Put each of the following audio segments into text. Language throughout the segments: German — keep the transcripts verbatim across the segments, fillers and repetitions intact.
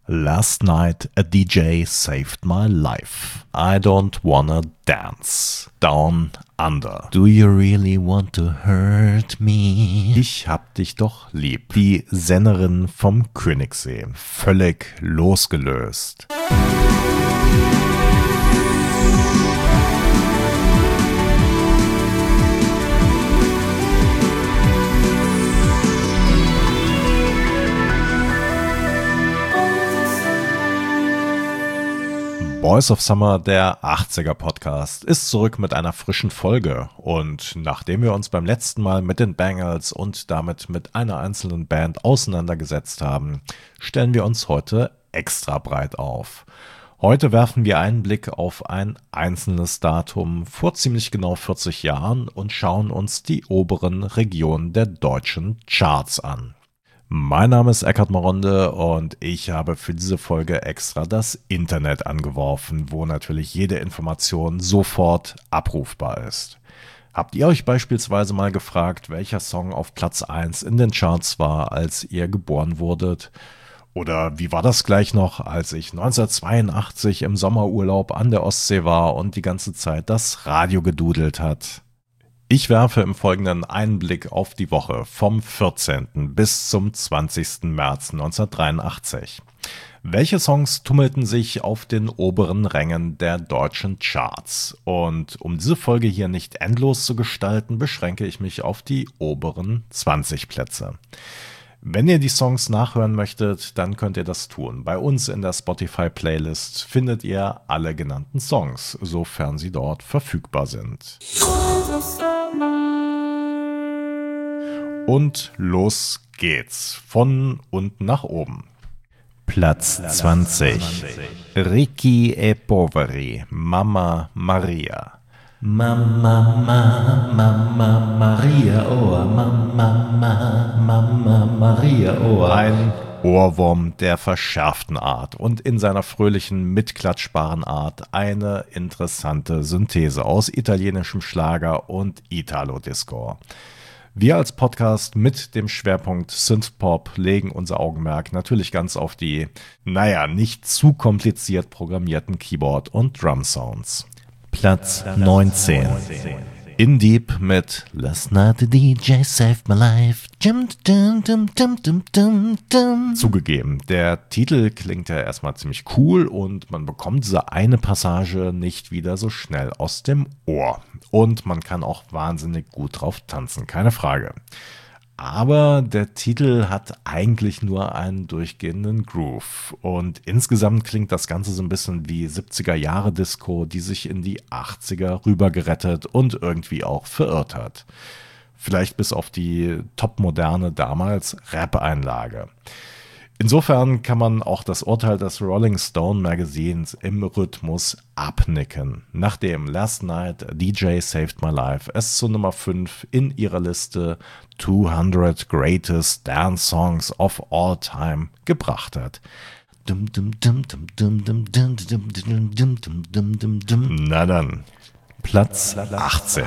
Last night a D J saved my life. I don't wanna dance. Down under. Do you really want to hurt me? Ich hab dich doch lieb. Die Sennerin vom Königssee. Völlig losgelöst. Boys of Summer, der achtziger Podcast, ist zurück mit einer frischen Folge. Und nachdem wir uns beim letzten Mal mit den Bangles und damit mit einer einzelnen Band auseinandergesetzt haben, stellen wir uns heute extra breit auf. Heute werfen wir einen Blick auf ein einzelnes Datum vor ziemlich genau vierzig Jahren und schauen uns die oberen Regionen der deutschen Charts an. Mein Name ist Eckhard Maronde und ich habe für diese Folge extra das Internet angeworfen, wo natürlich jede Information sofort abrufbar ist. Habt ihr euch beispielsweise mal gefragt, welcher Song auf Platz eins in den Charts war, als ihr geboren wurdet? Oder wie war das gleich noch, als ich neunzehnhundertzweiundachtzig im Sommerurlaub an der Ostsee war und die ganze Zeit das Radio gedudelt hat? Ich werfe im Folgenden einen Blick auf die Woche vom vierzehnten bis zum zwanzigsten März neunzehnhundertdreiundachtzig. Welche Songs tummelten sich auf den oberen Rängen der deutschen Charts? Und um diese Folge hier nicht endlos zu gestalten, beschränke ich mich auf die oberen zwanzig Plätze. Wenn ihr die Songs nachhören möchtet, dann könnt ihr das tun. Bei uns in der Spotify-Playlist findet ihr alle genannten Songs, sofern sie dort verfügbar sind. Und los geht's. Von unten nach oben. Platz zwanzig. Ricchi e Poveri, Mamma Maria. Mamma, ma, Mamma Maria, oh, Mamma, ma, Mamma Maria, oh. Ein Ohrwurm der verschärften Art und in seiner fröhlichen, mitklatschbaren Art eine interessante Synthese aus italienischem Schlager und Italo-Disco. Wir als Podcast mit dem Schwerpunkt Synthpop legen unser Augenmerk natürlich ganz auf die, naja, nicht zu kompliziert programmierten Keyboard- und Drum-Sounds. Platz neunzehn. In Deep mit Last Night the D J Saved My Life. Dum, dum, dum, dum, dum, dum, dum. Zugegeben, der Titel klingt ja erstmal ziemlich cool und man bekommt diese eine Passage nicht wieder so schnell aus dem Ohr. Und man kann auch wahnsinnig gut drauf tanzen, keine Frage. Aber der Titel hat eigentlich nur einen durchgehenden Groove. Und insgesamt klingt das Ganze so ein bisschen wie siebziger-Jahre-Disco, die sich in die achtziger rübergerettet und irgendwie auch verirrt hat. Vielleicht bis auf die topmoderne damals Rap-Einlage. Insofern kann man auch das Urteil des Rolling Stone Magazins im Rhythmus abnicken, nachdem Last Night a D J Saved My Life es zu Nummer fünf in ihrer Liste zweihundert Greatest Dance Songs of All Time gebracht hat. Na dann, Platz achtzehn.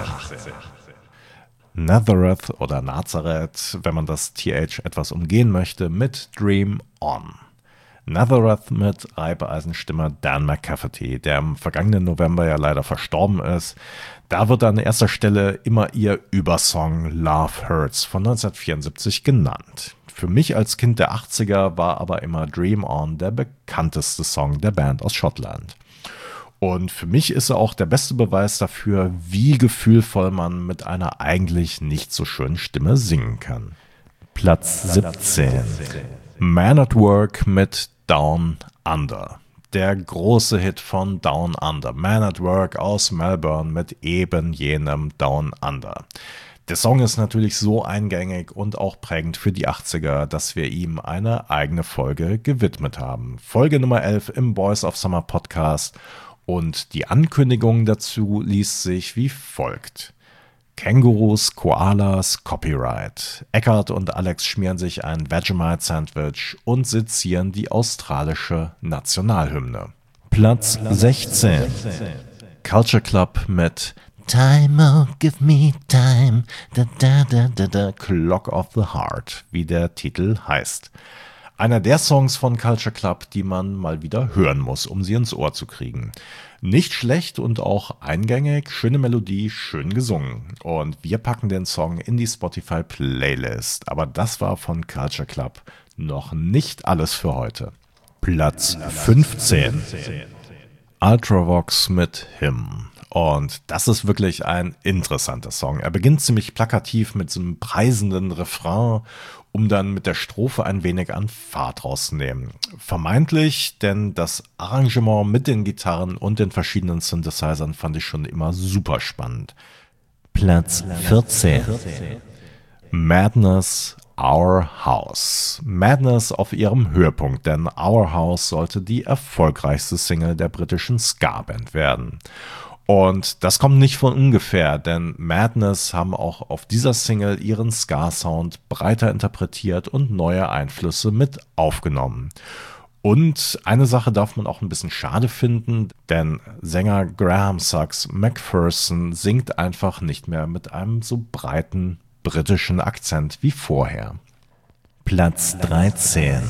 Nazareth oder Nazareth, wenn man das T H etwas umgehen möchte, mit Dream On. Nazareth mit Reibeeisenstimme Dan McCafferty, der im vergangenen November ja leider verstorben ist. Da wird an erster Stelle immer ihr Übersong Love Hurts von neunzehnhundertvierundsiebzig genannt. Für mich als Kind der achtziger war aber immer Dream On der bekannteste Song der Band aus Schottland. Und für mich ist er auch der beste Beweis dafür, wie gefühlvoll man mit einer eigentlich nicht so schönen Stimme singen kann. Platz siebzehn. Man at Work mit Down Under. Der große Hit von Down Under. Man at Work aus Melbourne mit eben jenem Down Under. Der Song ist natürlich so eingängig und auch prägend für die achtziger, dass wir ihm eine eigene Folge gewidmet haben. Folge Nummer elf im Boys of Summer Podcast. Und die Ankündigung dazu liest sich wie folgt. Kängurus, Koalas, Copyright. Eckhard und Alex schmieren sich ein Vegemite-Sandwich und sezieren die australische Nationalhymne. Platz sechzehn. Culture Club mit Time, oh, give me time. Da, da, da, da, da. Clock of the Heart, wie der Titel heißt. Einer der Songs von Culture Club, die man mal wieder hören muss, um sie ins Ohr zu kriegen. Nicht schlecht und auch eingängig, schöne Melodie, schön gesungen. Und wir packen den Song in die Spotify-Playlist. Aber das war von Culture Club noch nicht alles für heute. Platz fünfzehn. Ultravox mit Him. Und das ist wirklich ein interessanter Song. Er beginnt ziemlich plakativ mit so einem preisenden Refrain, um dann mit der Strophe ein wenig an Fahrt rauszunehmen. Vermeintlich, denn das Arrangement mit den Gitarren und den verschiedenen Synthesizern fand ich schon immer super spannend. Platz vierzehn. Madness, Our House. Madness auf ihrem Höhepunkt, denn Our House sollte die erfolgreichste Single der britischen Ska-Band werden. Und das kommt nicht von ungefähr, denn Madness haben auch auf dieser Single ihren Ska-Sound breiter interpretiert und neue Einflüsse mit aufgenommen. Und eine Sache darf man auch ein bisschen schade finden, denn Sänger Graham Suggs McPherson singt einfach nicht mehr mit einem so breiten britischen Akzent wie vorher. Platz dreizehn.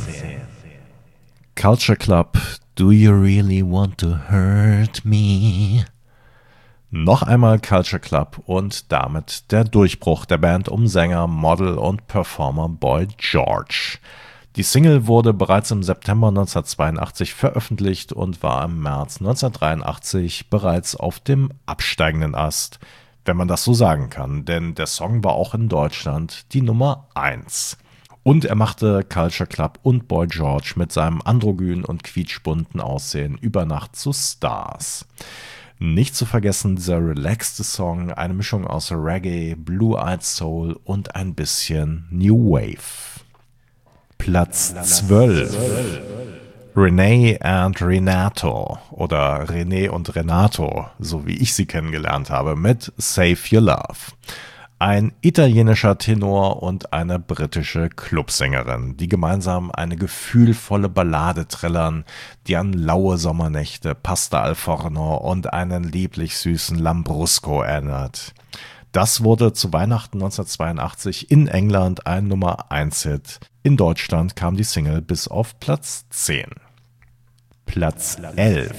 Culture Club, Do you really want to hurt me? Noch einmal Culture Club und damit der Durchbruch der Band um Sänger, Model und Performer Boy George. Die Single wurde bereits im September neunzehnhundertzweiundachtzig veröffentlicht und war im März neunzehnhundertdreiundachtzig bereits auf dem absteigenden Ast, wenn man das so sagen kann, denn der Song war auch in Deutschland die Nummer eins. Und er machte Culture Club und Boy George mit seinem androgyn und quietschbunten Aussehen über Nacht zu Stars. Nicht zu vergessen dieser relaxte Song, eine Mischung aus Reggae, Blue-Eyed Soul und ein bisschen New Wave. Platz zwölf. Renee and Renato oder René und Renato, so wie ich sie kennengelernt habe, mit Save Your Love. Ein italienischer Tenor und eine britische Clubsängerin, die gemeinsam eine gefühlvolle Ballade trällern, die an laue Sommernächte, Pasta al Forno und einen lieblich süßen Lambrusco erinnert. Das wurde zu Weihnachten neunzehnhundertzweiundachtzig in England ein Nummer eins Hit. In Deutschland kam die Single bis auf Platz zehn. Platz elf.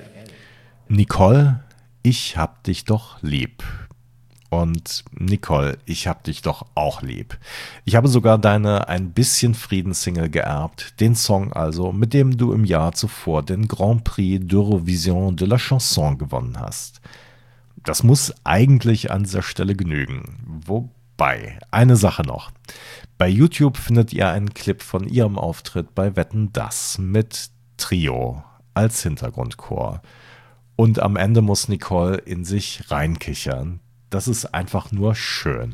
Nicole, ich hab dich doch lieb. Und Nicole, ich hab dich doch auch lieb. Ich habe sogar deine Ein bisschen Frieden-Single geerbt, den Song also, mit dem du im Jahr zuvor den Grand Prix d'Eurovision de la Chanson gewonnen hast. Das muss eigentlich an dieser Stelle genügen. Wobei, eine Sache noch. Bei YouTube findet ihr einen Clip von ihrem Auftritt bei Wetten, dass mit Trio als Hintergrundchor. Und am Ende muss Nicole in sich reinkichern. Das ist einfach nur schön.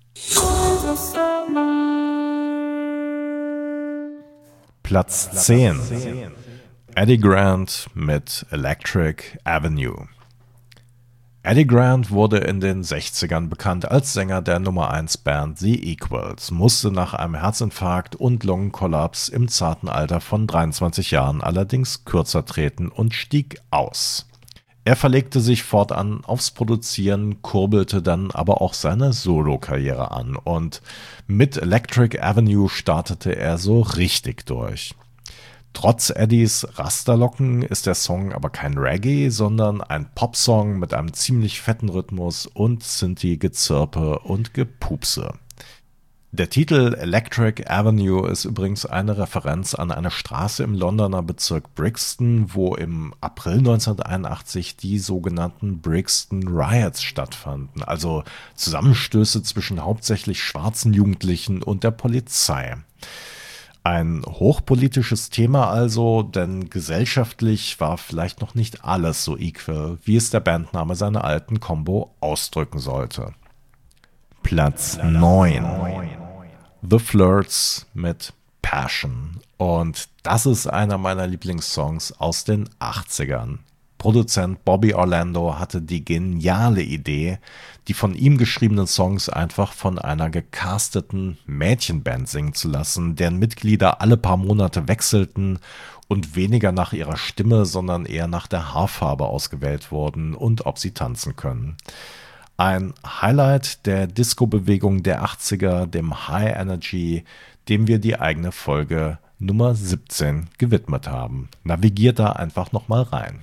Platz zehn. Eddie Grant mit Electric Avenue. Eddie Grant wurde in den sechzigern bekannt als Sänger der Nummer eins Band The Equals, musste nach einem Herzinfarkt und Lungenkollaps im zarten Alter von dreiundzwanzig Jahren allerdings kürzer treten und stieg aus. Er verlegte sich fortan aufs Produzieren, kurbelte dann aber auch seine Solo-Karriere an und mit Electric Avenue startete er so richtig durch. Trotz Eddies Rasterlocken ist der Song aber kein Reggae, sondern ein Popsong mit einem ziemlich fetten Rhythmus und Synthi-Gezirpe und Gepupse. Der Titel Electric Avenue ist übrigens eine Referenz an eine Straße im Londoner Bezirk Brixton, wo im April neunzehnhunderteinundachtzig die sogenannten Brixton Riots stattfanden, also Zusammenstöße zwischen hauptsächlich schwarzen Jugendlichen und der Polizei. Ein hochpolitisches Thema also, denn gesellschaftlich war vielleicht noch nicht alles so equal, wie es der Bandname seiner alten Combo ausdrücken sollte. Platz neun. The Flirts mit Passion. Und das ist einer meiner Lieblingssongs aus den achtzigern. Produzent Bobby Orlando hatte die geniale Idee, die von ihm geschriebenen Songs einfach von einer gecasteten Mädchenband singen zu lassen, deren Mitglieder alle paar Monate wechselten und weniger nach ihrer Stimme, sondern eher nach der Haarfarbe ausgewählt wurden und ob sie tanzen können. Ein Highlight der Disco-Bewegung der achtziger, dem High Energy, dem wir die eigene Folge Nummer siebzehn gewidmet haben. Navigiert da einfach nochmal rein.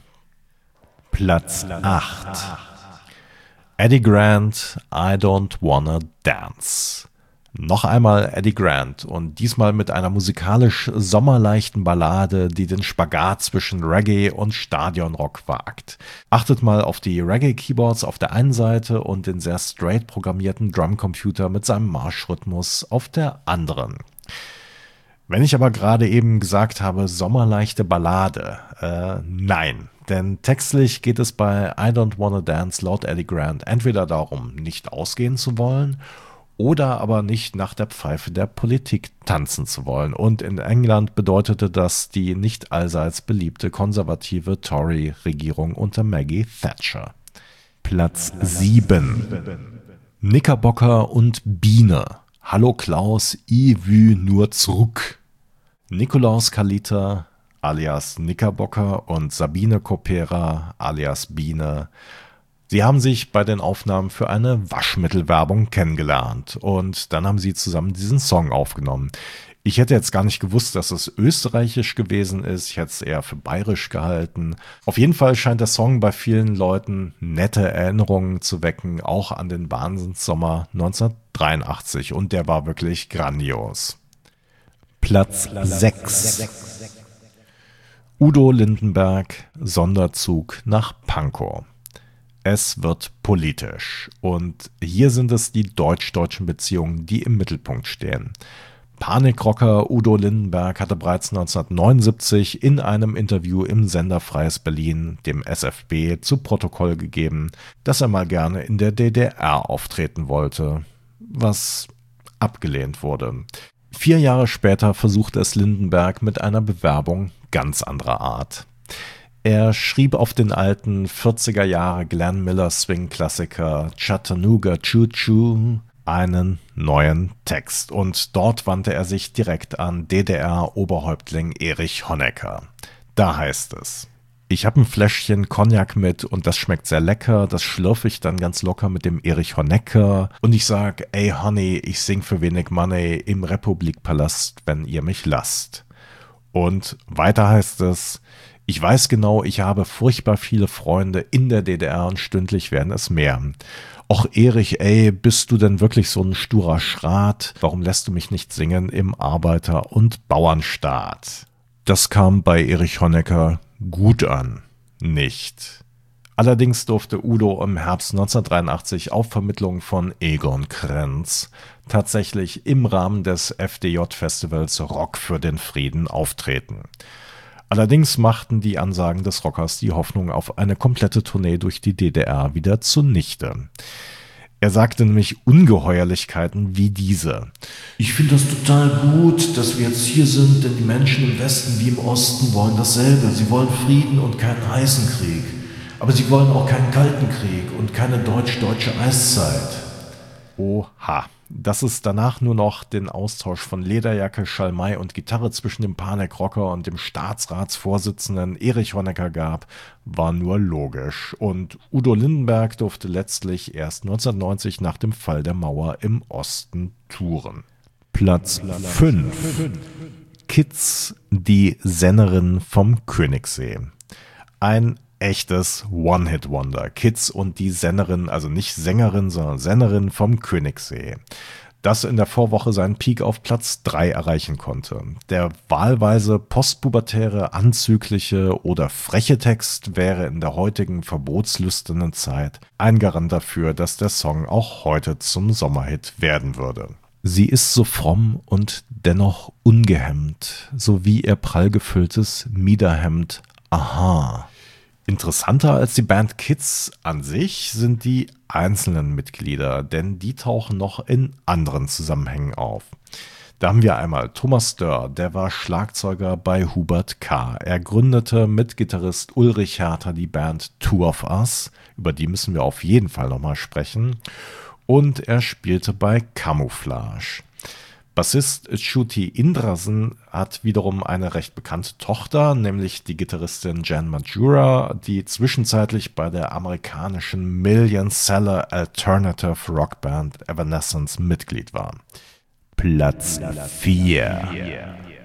Platz acht. Eddie Grant, I Don't Wanna Dance. Noch einmal Eddie Grant und diesmal mit einer musikalisch sommerleichten Ballade, die den Spagat zwischen Reggae und Stadionrock wagt. Achtet mal auf die Reggae-Keyboards auf der einen Seite und den sehr straight programmierten Drumcomputer mit seinem Marschrhythmus auf der anderen. Wenn ich aber gerade eben gesagt habe, sommerleichte Ballade, äh, nein. Denn textlich geht es bei I Don't Wanna Dance laut Eddie Grant entweder darum, nicht ausgehen zu wollen oder aber nicht nach der Pfeife der Politik tanzen zu wollen. Und in England bedeutete das die nicht allseits beliebte konservative Tory-Regierung unter Maggie Thatcher. Platz sieben. Knickerbocker und Biene. Hallo Klaus, I wü nur zurück. Nikolaus Kalita alias Knickerbocker und Sabine Kopera alias Biene. Sie haben sich bei den Aufnahmen für eine Waschmittelwerbung kennengelernt und dann haben sie zusammen diesen Song aufgenommen. Ich hätte jetzt gar nicht gewusst, dass es österreichisch gewesen ist. Ich hätte es eher für bayerisch gehalten. Auf jeden Fall scheint der Song bei vielen Leuten nette Erinnerungen zu wecken, auch an den Wahnsinnssommer neunzehnhundertdreiundachtzig. Und der war wirklich grandios. Platz sechs. Udo Lindenberg, Sonderzug nach Pankow. Es wird politisch und hier sind es die deutsch-deutschen Beziehungen, die im Mittelpunkt stehen. Panikrocker Udo Lindenberg hatte bereits neunzehnhundertneunundsiebzig in einem Interview im Sender Freies Berlin, dem S F B, zu Protokoll gegeben, dass er mal gerne in der D D R auftreten wollte, was abgelehnt wurde. Vier Jahre später versuchte es Lindenberg mit einer Bewerbung ganz anderer Art. Er schrieb auf den alten vierziger Jahre Glenn Miller Swing-Klassiker Chattanooga Choo Choo einen neuen Text und dort wandte er sich direkt an D D R-Oberhäuptling Erich Honecker. Da heißt es: Ich habe ein Fläschchen Cognac mit und das schmeckt sehr lecker, das schlürfe ich dann ganz locker mit dem Erich Honecker und ich sag, ey Honey, ich sing für wenig Money im Republikpalast, wenn ihr mich lasst. Und weiter heißt es: Ich weiß genau, ich habe furchtbar viele Freunde in der D D R und stündlich werden es mehr. Och Erich, ey, bist du denn wirklich so ein sturer Schrat? Warum lässt du mich nicht singen im Arbeiter- und Bauernstaat? Das kam bei Erich Honecker gut an. Nicht. Allerdings durfte Udo im Herbst neunzehnhundertdreiundachtzig auf Vermittlung von Egon Krenz tatsächlich im Rahmen des F D J-Festivals Rock für den Frieden auftreten. Allerdings machten die Ansagen des Rockers die Hoffnung auf eine komplette Tournee durch die D D R wieder zunichte. Er sagte nämlich Ungeheuerlichkeiten wie diese. Ich finde das total gut, dass wir jetzt hier sind, denn die Menschen im Westen wie im Osten wollen dasselbe. Sie wollen Frieden und keinen heißen Krieg. Aber sie wollen auch keinen kalten Krieg und keine deutsch-deutsche Eiszeit. Oha. Dass es danach nur noch den Austausch von Lederjacke, Schalmei und Gitarre zwischen dem Panikrocker und dem Staatsratsvorsitzenden Erich Honecker gab, war nur logisch. Und Udo Lindenberg durfte letztlich erst neunzehnhundertneunzig nach dem Fall der Mauer im Osten touren. Platz fünf. Kids, die Sennerin vom Königssee. Ein echtes One-Hit-Wonder. Kids und die Sennerin, also nicht Sängerin, sondern Sennerin vom Königssee. Das in der Vorwoche seinen Peak auf Platz drei erreichen konnte. Der wahlweise postpubertäre, anzügliche oder freche Text wäre in der heutigen verbotslüsternen Zeit ein Garant dafür, dass der Song auch heute zum Sommerhit werden würde. Sie ist so fromm und dennoch ungehemmt, so wie ihr prall gefülltes Miederhemd. Aha. Interessanter als die Band Kids an sich sind die einzelnen Mitglieder, denn die tauchen noch in anderen Zusammenhängen auf. Da haben wir einmal Thomas Dörr, der war Schlagzeuger bei Hubert K. Er gründete mit Gitarrist Ulrich Hertha die Band Two of Us, über die müssen wir auf jeden Fall nochmal sprechen. Und er spielte bei Camouflage. Bassist Shruti Indrasen hat wiederum eine recht bekannte Tochter, nämlich die Gitarristin Jan Majura, die zwischenzeitlich bei der amerikanischen Million-Seller Alternative Rockband Evanescence Mitglied war. Platz vier.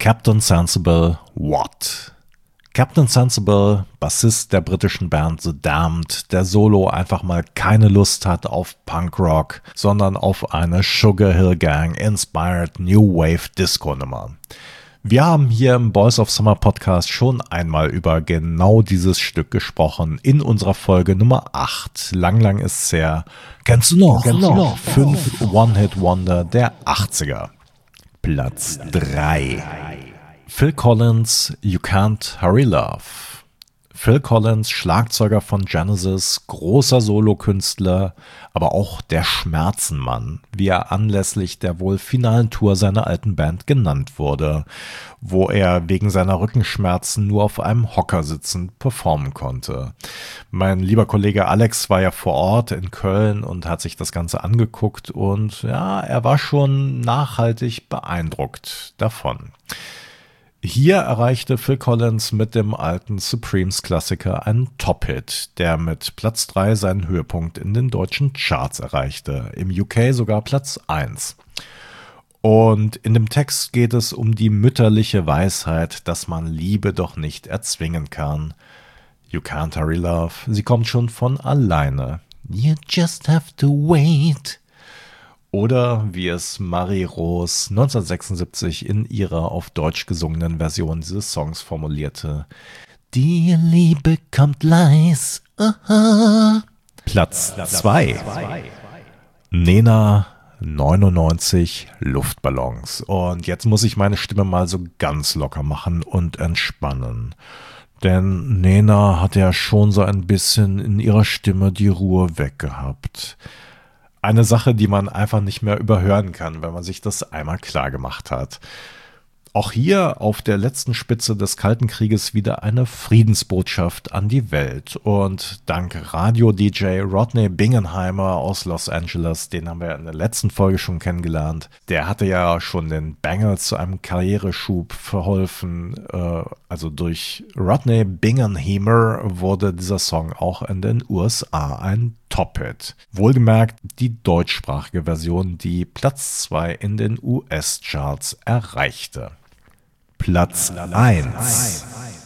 Captain Sensible, What? Captain Sensible, Bassist der britischen Band The Damned, der solo einfach mal keine Lust hat auf Punkrock, sondern auf eine Sugar Hill Gang inspired New Wave Disco Nummer. Wir haben hier im Boys of Summer Podcast schon einmal über genau dieses Stück gesprochen in unserer Folge Nummer acht. Lang, lang ist's her. Kennst du noch? Kennst du noch? Fünf One-Hit-Wonder der achtziger. Platz drei. Phil Collins, You Can't Hurry Love. Phil Collins, Schlagzeuger von Genesis, großer Solokünstler, aber auch der Schmerzenmann, wie er anlässlich der wohl finalen Tour seiner alten Band genannt wurde, wo er wegen seiner Rückenschmerzen nur auf einem Hocker sitzend performen konnte. Mein lieber Kollege Alex war ja vor Ort in Köln und hat sich das Ganze angeguckt und ja, er war schon nachhaltig beeindruckt davon. Hier erreichte Phil Collins mit dem alten Supremes-Klassiker einen Top-Hit, der mit Platz drei seinen Höhepunkt in den deutschen Charts erreichte, im U K sogar Platz eins. Und in dem Text geht es um die mütterliche Weisheit, dass man Liebe doch nicht erzwingen kann. You can't hurry love, sie kommt schon von alleine. You just have to wait. Oder wie es Marie Rose neunzehnhundertsechsundsiebzig in ihrer auf Deutsch gesungenen Version dieses Songs formulierte. Die Liebe kommt leis. Aha. Platz zwei. Nena neunundneunzig Luftballons. Und jetzt muss ich meine Stimme mal so ganz locker machen und entspannen. Denn Nena hat ja schon so ein bisschen in ihrer Stimme die Ruhe weggehabt. Eine Sache, die man einfach nicht mehr überhören kann, wenn man sich das einmal klar gemacht hat. Auch hier auf der letzten Spitze des Kalten Krieges wieder eine Friedensbotschaft an die Welt. Und dank Radio-D J Rodney Bingenheimer aus Los Angeles, den haben wir in der letzten Folge schon kennengelernt, der hatte ja schon den Bangles zu einem Karriereschub verholfen. Also durch Rodney Bingenheimer wurde dieser Song auch in den U S A ein Top-Hit. Wohlgemerkt die deutschsprachige Version, die Platz zwei in den U S-Charts erreichte. Platz eins.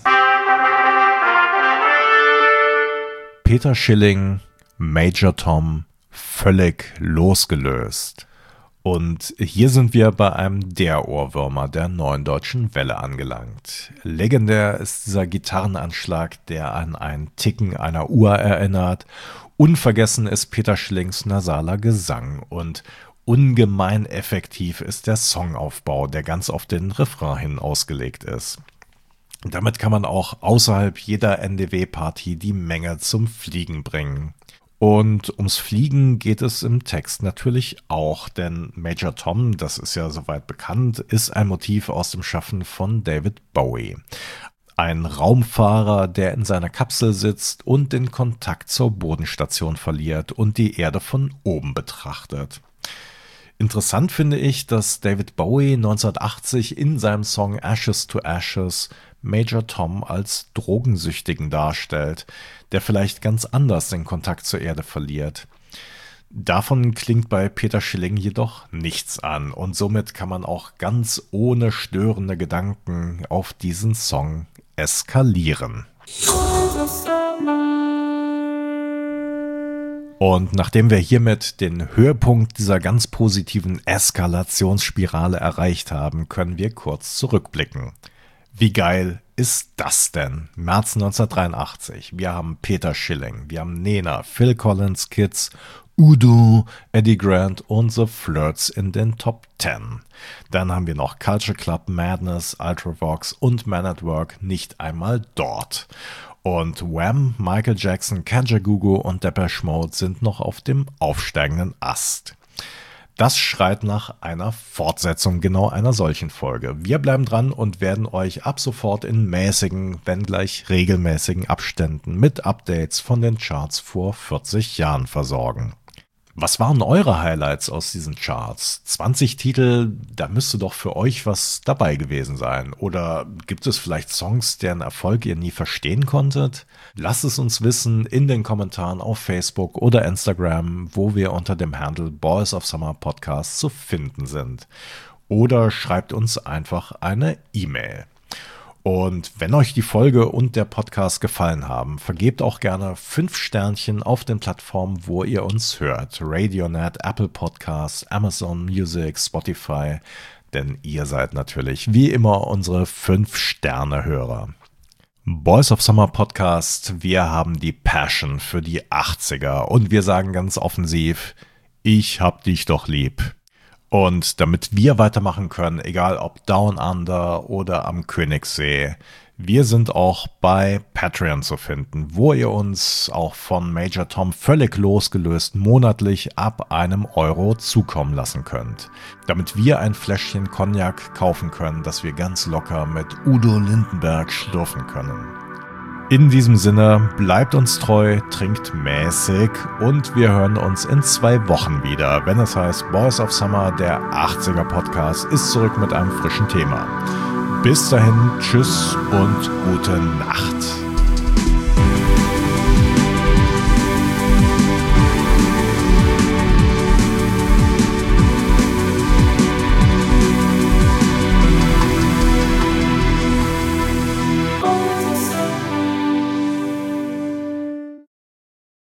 Peter Schilling, Major Tom, völlig losgelöst. Und hier sind wir bei einem der Ohrwürmer der neuen deutschen Welle angelangt. Legendär ist dieser Gitarrenanschlag, der an ein Ticken einer Uhr erinnert. Unvergessen ist Peter Schillings nasaler Gesang und ungemein effektiv ist der Songaufbau, der ganz auf den Refrain hin ausgelegt ist. Damit kann man auch außerhalb jeder N D W-Party die Menge zum Fliegen bringen. Und ums Fliegen geht es im Text natürlich auch, denn Major Tom, das ist ja soweit bekannt, ist ein Motiv aus dem Schaffen von David Bowie. Ein Raumfahrer, der in seiner Kapsel sitzt und den Kontakt zur Bodenstation verliert und die Erde von oben betrachtet. Interessant finde ich, dass David Bowie neunzehnhundertachtzig in seinem Song Ashes to Ashes Major Tom als Drogensüchtigen darstellt, der vielleicht ganz anders den Kontakt zur Erde verliert. Davon klingt bei Peter Schilling jedoch nichts an und somit kann man auch ganz ohne störende Gedanken auf diesen Song eskalieren. Und nachdem wir hiermit den Höhepunkt dieser ganz positiven Eskalationsspirale erreicht haben, können wir kurz zurückblicken. Wie geil ist das denn? März neunzehnhundertdreiundachtzig. Wir haben Peter Schilling, wir haben Nena, Phil Collins, Kids, Udo, Eddie Grant und The Flirts in den Top Ten. Dann haben wir noch Culture Club, Madness, Ultravox und Man at Work nicht einmal dort. Und Wham, Michael Jackson, Kajagoogoo und Depeche Mode sind noch auf dem aufsteigenden Ast. Das schreit nach einer Fortsetzung genau einer solchen Folge. Wir bleiben dran und werden euch ab sofort in mäßigen, wenn gleich regelmäßigen Abständen mit Updates von den Charts vor vierzig Jahren versorgen. Was waren eure Highlights aus diesen Charts? zwanzig Titel, da müsste doch für euch was dabei gewesen sein. Oder gibt es vielleicht Songs, deren Erfolg ihr nie verstehen konntet? Lasst es uns wissen in den Kommentaren auf Facebook oder Instagram, wo wir unter dem Handle Boys of Summer Podcast zu finden sind. oder schreibt uns einfach eine E-Mail. Und wenn euch die Folge und der Podcast gefallen haben, vergebt auch gerne fünf Sternchen auf den Plattformen, wo ihr uns hört. Radionet, Apple Podcasts, Amazon Music, Spotify. Denn ihr seid natürlich wie immer unsere fünf Sterne Hörer. Boys of Summer Podcast, wir haben die Passion für die achtziger und wir sagen ganz offensiv, ich hab dich doch lieb. Und damit wir weitermachen können, egal ob Down Under oder am Königssee, wir sind auch bei Patreon zu finden, wo ihr uns auch von Major Tom völlig losgelöst monatlich ab einem Euro zukommen lassen könnt. Damit wir ein Fläschchen Cognac kaufen können, das wir ganz locker mit Udo Lindenberg schlürfen können. In diesem Sinne, bleibt uns treu, trinkt mäßig und wir hören uns in zwei Wochen wieder, wenn es heißt Boys of Summer, der achtziger Podcast, ist zurück mit einem frischen Thema. Bis dahin, tschüss und gute Nacht.